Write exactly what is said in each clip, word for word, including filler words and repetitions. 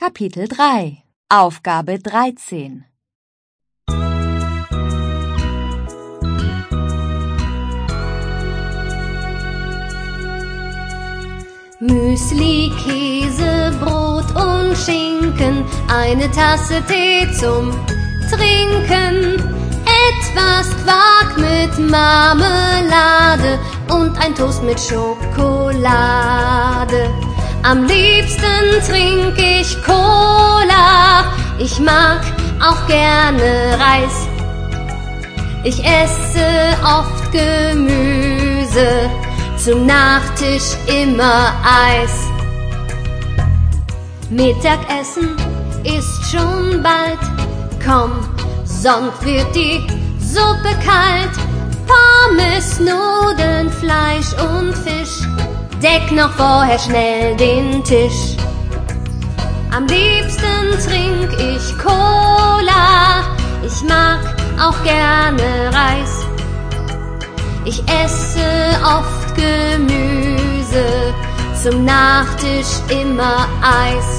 Kapitel drei. Aufgabe dreizehn. Müsli, Käse, Brot und Schinken, eine Tasse Tee zum Trinken, etwas Quark mit Marmelade und ein Toast mit Schokolade. Am liebsten trink ich Cola, ich mag auch gerne Reis. Ich esse oft Gemüse, zum Nachtisch immer Eis. Mittagessen ist schon bald, komm, sonst wird die Suppe kalt. Pommes, Nudeln, Fleisch und Fisch, deck noch vorher schnell den Tisch. Am liebsten trink ich Cola, ich mag auch gerne Reis. Ich esse oft Gemüse, zum Nachtisch immer Eis.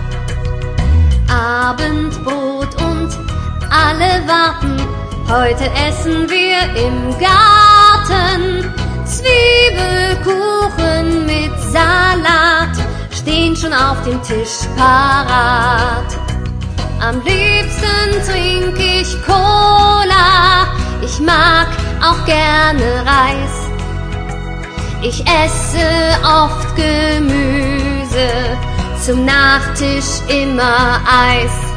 Abendbrot und alle warten, heute essen wir im Garten. Zwiebelkuchen mit Salat stehen schon auf dem Tisch parat. Am liebsten trink ich Cola, ich mag auch gerne Reis. Ich esse oft Gemüse, zum Nachtisch immer Eis.